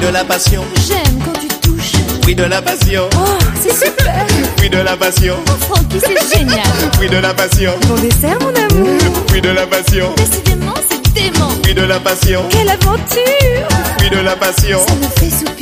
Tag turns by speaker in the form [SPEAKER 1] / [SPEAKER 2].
[SPEAKER 1] de la passion.
[SPEAKER 2] J'aime quand tu touches.
[SPEAKER 1] Fruit de la passion.
[SPEAKER 2] Oh, c'est super.
[SPEAKER 1] Fruit de la passion.
[SPEAKER 2] Oh, Francky, c'est génial.
[SPEAKER 1] Fruit de la passion.
[SPEAKER 2] Bon dessert, mon amour.
[SPEAKER 1] Fruit de la passion.
[SPEAKER 2] Décidément, c'est dément.
[SPEAKER 1] Fruit de la passion.
[SPEAKER 2] Quelle aventure.
[SPEAKER 1] Fruit de la passion.
[SPEAKER 2] Ça me fait soupirer.